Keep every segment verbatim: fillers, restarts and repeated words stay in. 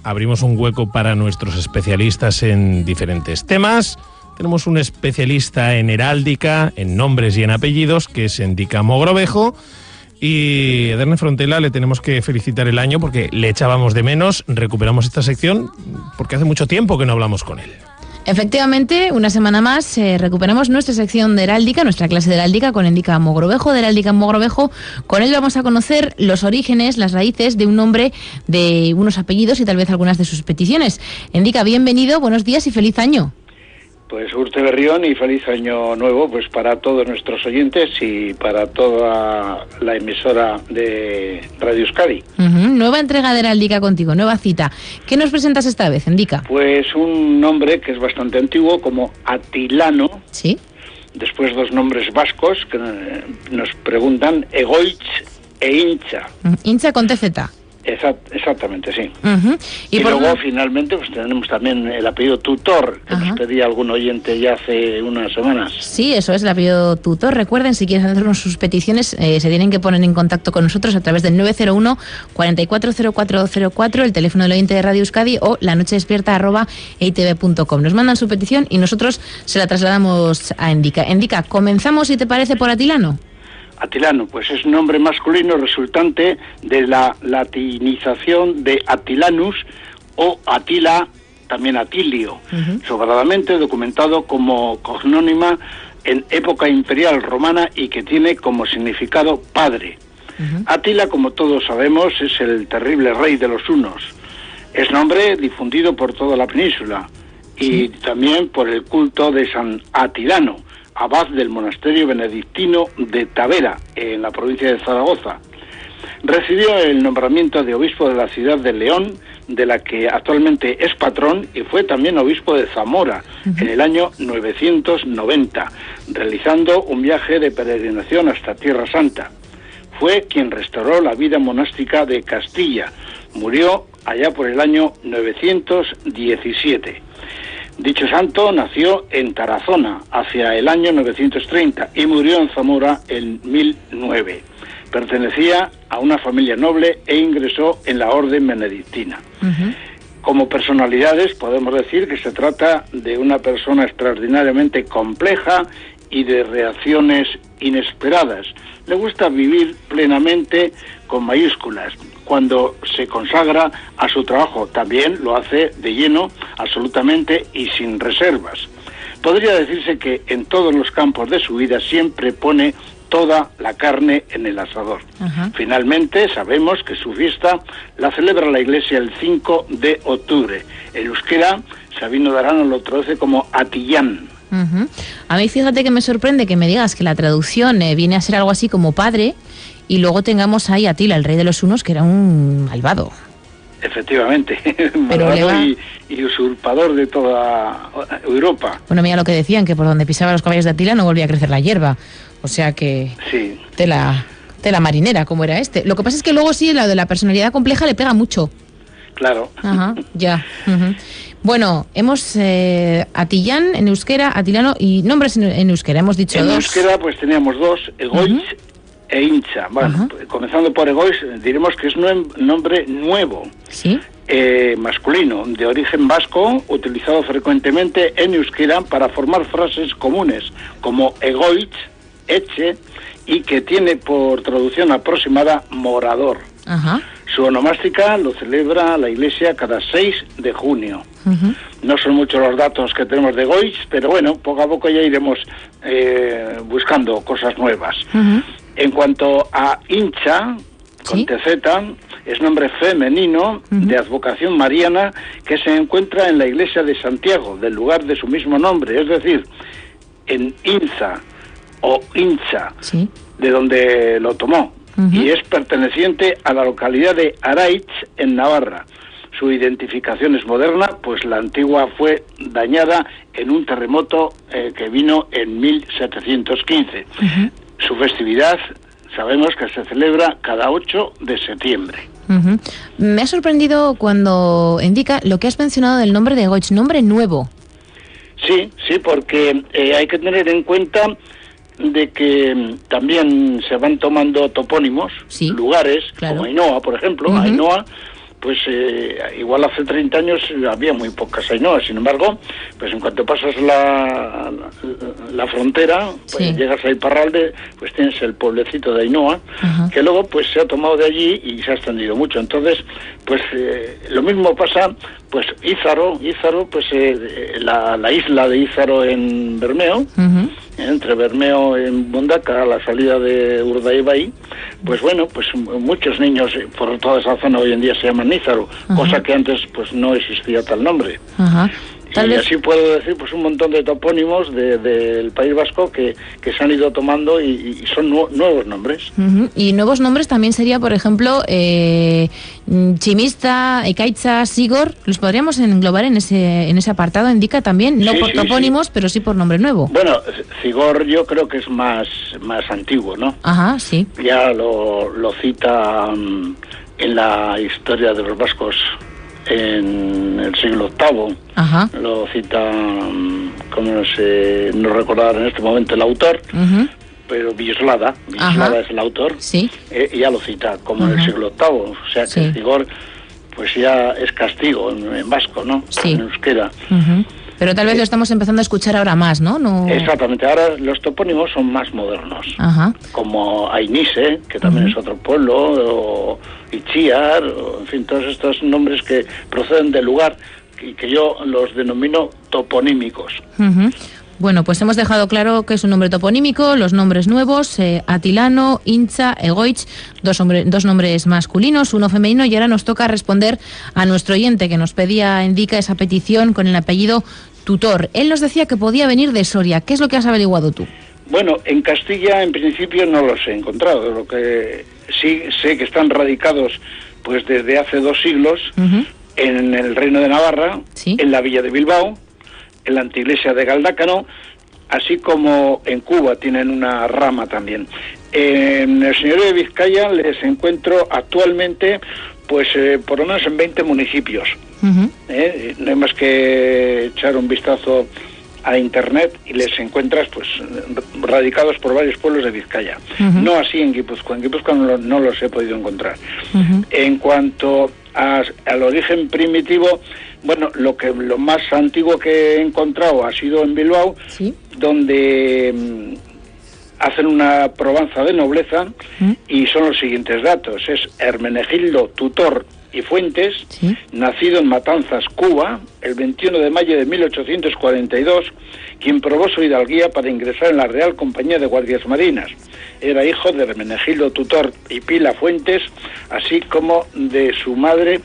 abrimos un hueco para nuestros especialistas en diferentes temas. Tenemos un especialista en heráldica, en nombres y en apellidos, que es Endika Mogrovejo. Y a Edurne Frontela le tenemos que felicitar el año porque le echábamos de menos. Recuperamos esta sección porque hace mucho tiempo que no hablamos con él. Efectivamente, una semana más eh, recuperamos nuestra sección de heráldica, nuestra clase de heráldica con Endika Mogrovejo, de Heráldica Mogrovejo. Con él vamos a conocer los orígenes, las raíces de un nombre, de unos apellidos y tal vez algunas de sus peticiones. Endika, bienvenido, buenos días y feliz año. Pues Urte Berrión y feliz año nuevo pues para todos nuestros oyentes y para toda la emisora de Radio Euskadi. Uh-huh. Nueva entrega de Heráldica contigo, nueva cita. ¿Qué nos presentas esta vez, Endika? Pues un nombre que es bastante antiguo, como Atilano. Sí. Después dos nombres vascos que nos preguntan, Egoitz e Incha. Uh-huh. Incha con T Z. Exact, exactamente, sí. Uh-huh. Y, y por luego, no... finalmente, pues tenemos también el apellido Tutor, que uh-huh. nos pedía algún oyente ya hace unas semanas. Sí, eso es el apellido Tutor. Recuerden, si quieren hacernos sus peticiones, eh, se tienen que poner en contacto con nosotros a través del nueve cero uno, cuatro cuatro cero cuatro cero cuatro, el teléfono del oyente de Radio Euskadi, o lanochedespierta arroba e i te be punto com. Nos mandan su petición y nosotros se la trasladamos a Endika. Endika, comenzamos, si te parece, por Atilano. Atilano, pues es un nombre masculino resultante de la latinización de Atilanus o Atila, también Atilio, uh-huh. sobradamente documentado como cognónima en época imperial romana y que tiene como significado padre. Uh-huh. Atila, como todos sabemos, es el terrible rey de los hunos. Es nombre difundido por toda la península y sí. también por el culto de San Atilano, abad del monasterio benedictino de Tavera, en la provincia de Zaragoza. Recibió el nombramiento de obispo de la ciudad de León, de la que actualmente es patrón, y fue también obispo de Zamora uh-huh. en el año novecientos noventa, realizando un viaje de peregrinación hasta Tierra Santa. Fue quien restauró la vida monástica de Castilla. Murió allá por el año novecientos diecisiete. Dicho santo nació en Tarazona hacia el año novecientos treinta y murió en Zamora en mil nueve. Pertenecía a una familia noble e ingresó en la orden benedictina. Uh-huh. Como personalidades podemos decir que se trata de una persona extraordinariamente compleja y de reacciones inesperadas. Le gusta vivir plenamente con mayúsculas. Cuando se consagra a su trabajo, también lo hace de lleno, absolutamente y sin reservas. Podría decirse que en todos los campos de su vida siempre pone toda la carne en el asador. Uh-huh. Finalmente, sabemos que su fiesta la celebra la Iglesia el cinco de octubre. En euskera, Sabino de Arana lo traduce como Atillán. Uh-huh. A mí fíjate que me sorprende que me digas que la traducción eh, viene a ser algo así como padre, y luego tengamos ahí a Atila, el rey de los hunos, que era un malvado. Efectivamente, pero malvado va... y, y usurpador de toda Europa. Bueno, mira lo que decían, que por donde pisaban los caballos de Atila no volvía a crecer la hierba. O sea que... Sí. Tela, tela marinera, como era este. Lo que pasa es que luego sí, la de la personalidad compleja le pega mucho. Claro. Ajá, ya. Uh-huh. Bueno, hemos eh, Atillán en euskera, Atilano y nombres en, en euskera, hemos dicho en dos. En euskera pues teníamos dos, Egoitz uh-huh. e Incha. Bueno, uh-huh. comenzando por Egoitz, diremos que es un nombre nuevo. Sí. Eh, masculino, de origen vasco, utilizado frecuentemente en euskera para formar frases comunes, como Egoitz, Eche, y que tiene por traducción aproximada morador. Ajá. Su onomástica lo celebra la Iglesia cada seis de junio. Uh-huh. No son muchos los datos que tenemos de Goitz, pero bueno, poco a poco ya iremos eh, buscando cosas nuevas. Uh-huh. En cuanto a Incha, con ¿sí? T Z, es nombre femenino uh-huh. de advocación mariana que se encuentra en la Iglesia de Santiago, del lugar de su mismo nombre, es decir, en Inza o Incha, ¿sí? de donde lo tomó. Uh-huh. Y es perteneciente a la localidad de Araitz, en Navarra. Su identificación es moderna, pues la antigua fue dañada en un terremoto eh, que vino en mil setecientos quince. Uh-huh. Su festividad, sabemos que se celebra cada ocho de septiembre. Uh-huh. Me ha sorprendido cuando indica lo que has mencionado del nombre de Egoitz, nombre nuevo. Sí, sí, porque eh, hay que tener en cuenta de que también se van tomando topónimos, sí, lugares, claro, como Ainhoa, por ejemplo, uh-huh. Ainhoa, pues eh, igual hace treinta años había muy pocas Ainhoas. Sin embargo, pues en cuanto pasas la, la, la frontera, pues sí. llegas a Iparralde, pues tienes el pueblecito de Ainhoa, uh-huh. que luego pues se ha tomado de allí y se ha extendido mucho. Entonces, pues eh, lo mismo pasa, pues Ízaro, Ízaro, pues eh, la, la isla de Ízaro en Bermeo, uh-huh. entre Bermeo en Bondaca, a la salida de Urdaibai, pues bueno, pues muchos niños por toda esa zona hoy en día se llaman Ízaro, uh-huh. cosa que antes pues no existía tal nombre. Uh-huh. Y vez... así puedo decir pues un montón de topónimos del de, de País Vasco que, que se han ido tomando y, y son nu- nuevos nombres. Uh-huh. Y nuevos nombres también sería, por ejemplo, eh, Chimista, Ekaitza, Sigor. ¿Los podríamos englobar en ese en ese apartado? Indica también, no sí, por sí, topónimos, sí. pero sí por nombre nuevo. Bueno, Sigor yo creo que es más, más antiguo, ¿no? Ajá, sí. Ya lo, lo cita um, en la historia de los vascos en el siglo octavo. Ajá. Lo cita, como no sé, no recordar en este momento el autor, uh-huh. pero Vislada, Vislada es el autor, sí. eh, ya lo cita como uh-huh. en el siglo octavo, o sea que sí. el Sigor pues ya es castigo en, en vasco, ¿no? Sí. En euskera. Uh-huh. Pero tal vez lo estamos empezando a escuchar ahora más, ¿no? no... Exactamente, ahora los topónimos son más modernos, Ajá. como Ainise, que también uh-huh. es otro pueblo, o Itziar, o, en fin, todos estos nombres que proceden del lugar y que yo los denomino toponímicos. Uh-huh. Bueno, pues hemos dejado claro que es un nombre toponímico, los nombres nuevos, eh, Atilano, Intza, Egoitz, dos, hombre, dos nombres masculinos, uno femenino, y ahora nos toca responder a nuestro oyente que nos pedía, indica esa petición con el apellido Tutor. Él nos decía que podía venir de Soria. ¿Qué es lo que has averiguado tú? Bueno, en Castilla en principio no los he encontrado, lo que sí sé que están radicados pues desde hace dos siglos uh-huh. en el Reino de Navarra, ¿sí? en la villa de Bilbao, en la anteiglesia de Galdácano, así como en Cuba tienen una rama también. En el señorío de Vizcaya les encuentro actualmente pues eh, por lo menos en veinte municipios. Uh-huh. ¿Eh? No hay más que echar un vistazo a internet y les encuentras pues radicados por varios pueblos de Vizcaya. Uh-huh. No así en Guipúzcoa. En Guipúzcoa no, no los he podido encontrar. Uh-huh. En cuanto a, al origen primitivo, bueno, lo que lo más antiguo que he encontrado ha sido en Bilbao, ¿sí? donde mmm, hacen una probanza de nobleza ¿Mm? y son los siguientes datos. Es Hermenegildo Tutor y Fuentes, ¿sí? nacido en Matanzas, Cuba, el veintiuno de mayo de mil ochocientos cuarenta y dos, quien probó su hidalguía para ingresar en la Real Compañía de Guardias Marinas. Era hijo de Hermenegildo Tutor y Pila Fuentes, así como de su madre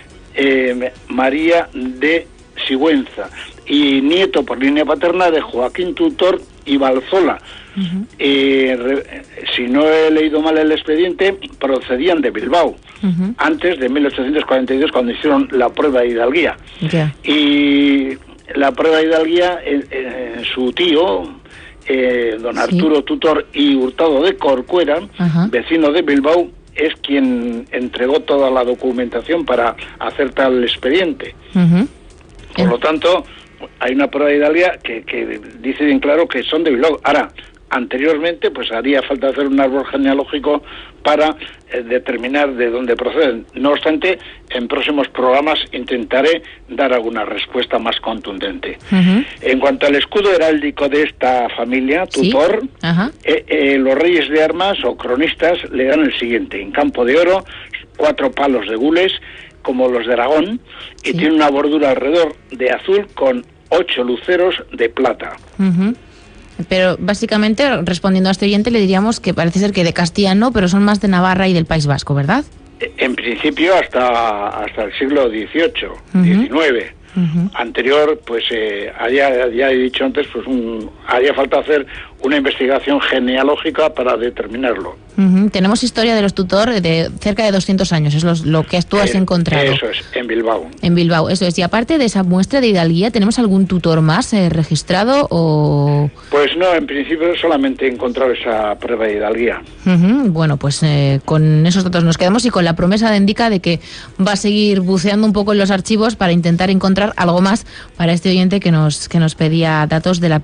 eh, María de Sigüenza, y nieto por línea paterna de Joaquín Tutor y Balzola. Uh-huh. Eh, re, si no he leído mal el expediente, procedían de Bilbao, uh-huh. antes de mil ochocientos cuarenta y dos, cuando hicieron la prueba de hidalguía. Yeah. Y la prueba de hidalguía, eh, eh, su tío, eh, don Arturo sí. Tutor y Hurtado de Corcuera, uh-huh. vecino de Bilbao, es quien entregó toda la documentación para hacer tal expediente. Uh-huh. Por lo tanto, hay una prueba de hidalguía que, que dice bien claro que son de Bilbao. Ahora, anteriormente, pues haría falta hacer un árbol genealógico para eh, determinar de dónde proceden. No obstante, en próximos programas intentaré dar alguna respuesta más contundente. Uh-huh. En cuanto al escudo heráldico de esta familia, Tutor, ¿sí? uh-huh. eh, eh, los reyes de armas o cronistas le dan el siguiente: en campo de oro, cuatro palos de gules, como los de Aragón, y sí. tiene una bordura alrededor de azul con ocho luceros de plata. Uh-huh. Pero básicamente, respondiendo a este oyente, le diríamos que parece ser que de Castilla no, pero son más de Navarra y del País Vasco, ¿verdad? En principio hasta hasta el siglo dieciocho, uh-huh. diecinueve. Uh-huh. Anterior, pues eh, había, ya he dicho antes, pues un, haría falta hacer una investigación genealógica para determinarlo. Uh-huh. Tenemos historia de los Tutor de cerca de doscientos años, es lo, lo que tú has eh, encontrado. Eso es, en Bilbao. En Bilbao, eso es. Y aparte de esa muestra de hidalguía, ¿tenemos algún tutor más eh, registrado o...? Pues no, en principio solamente he encontrado esa prueba de hidalguía. Uh-huh. Bueno, pues eh, con esos datos nos quedamos y con la promesa de Indica de que va a seguir buceando un poco en los archivos para intentar encontrar algo más para este oyente que nos, que nos pedía datos del apellido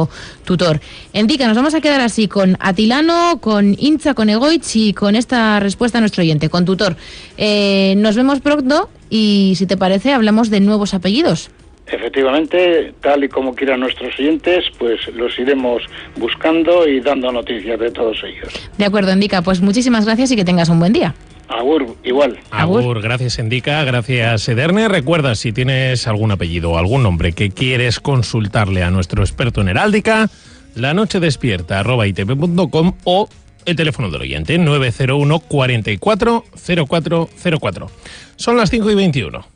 querido tutor. Endica, nos vamos a quedar así con Atilano, con Intza, con Egoitz y con esta respuesta a nuestro oyente, con tutor. Eh, nos vemos pronto y, si te parece, hablamos de nuevos apellidos. Efectivamente, tal y como quieran nuestros oyentes, pues los iremos buscando y dando noticias de todos ellos. De acuerdo, Endica, pues muchísimas gracias y que tengas un buen día. Agur, igual. Agur, Agur. Gracias, Endica, gracias, Ederne. Recuerda, si tienes algún apellido o algún nombre que quieres consultarle a nuestro experto en heráldica, la noche despierta arroba itv punto com o el teléfono del oyente nueve cero uno, cuarenta y cuatro, cero cuatro cero cuatro. Son las cinco y veintiuno.